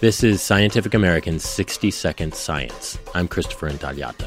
This is Scientific American's 60-Second Science. I'm Christopher Intagliata.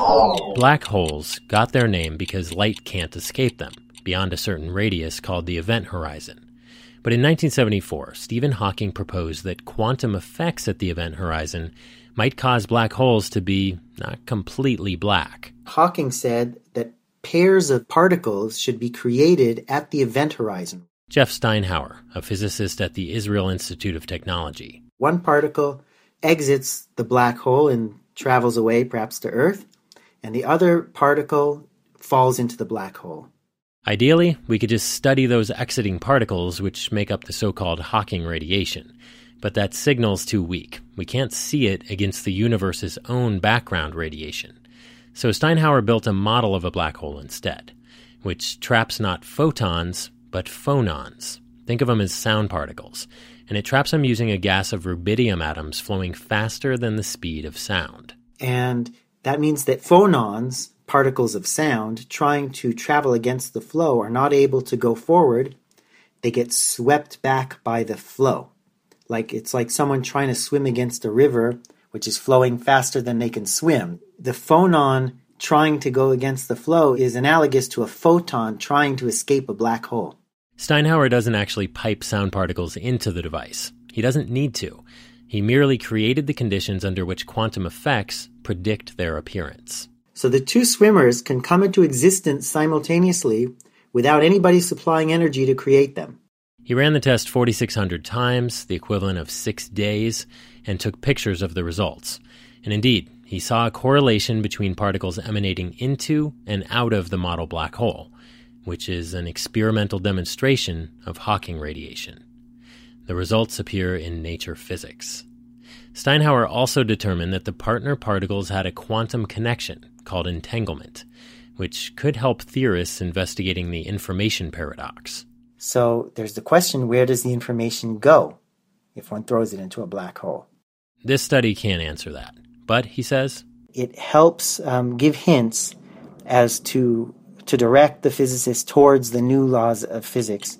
Black holes got their name because light can't escape them, beyond a certain radius called the event horizon. But in 1974, Stephen Hawking proposed that quantum effects at the event horizon might cause black holes to be not completely black. Hawking said that pairs of particles should be created at the event horizon. Jeff Steinhauer, a physicist at the Israel Institute of Technology. One particle exits the black hole and travels away, perhaps to Earth, and the other particle falls into the black hole. Ideally, we could just study those exiting particles which make up the so-called Hawking radiation. But that signal's too weak. We can't see it against the universe's own background radiation. So Steinhauer built a model of a black hole instead, which traps not photons, but phonons. Think of them as sound particles. And it traps them using a gas of rubidium atoms flowing faster than the speed of sound. And that means that phonons, particles of sound, trying to travel against the flow are not able to go forward. They get swept back by the flow. It's like someone trying to swim against a river, which is flowing faster than they can swim. The phonon trying to go against the flow is analogous to a photon trying to escape a black hole. Steinhauer doesn't actually pipe sound particles into the device. He doesn't need to. He merely created the conditions under which quantum effects predict their appearance. So the two swimmers can come into existence simultaneously without anybody supplying energy to create them. He ran the test 4,600 times, the equivalent of 6 days, and took pictures of the results. And indeed, he saw a correlation between particles emanating into and out of the model black hole, which is an experimental demonstration of Hawking radiation. The results appear in Nature Physics. Steinhauer also determined that the partner particles had a quantum connection called entanglement, which could help theorists investigating the information paradox. So there's the question, where does the information go if one throws it into a black hole? This study can't answer that. But, he says, it helps give hints as to direct the physicists towards the new laws of physics,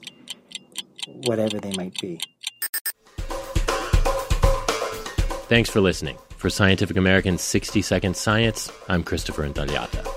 whatever they might be. Thanks for listening. For Scientific American's 60-Second Science, I'm Christopher Intagliata.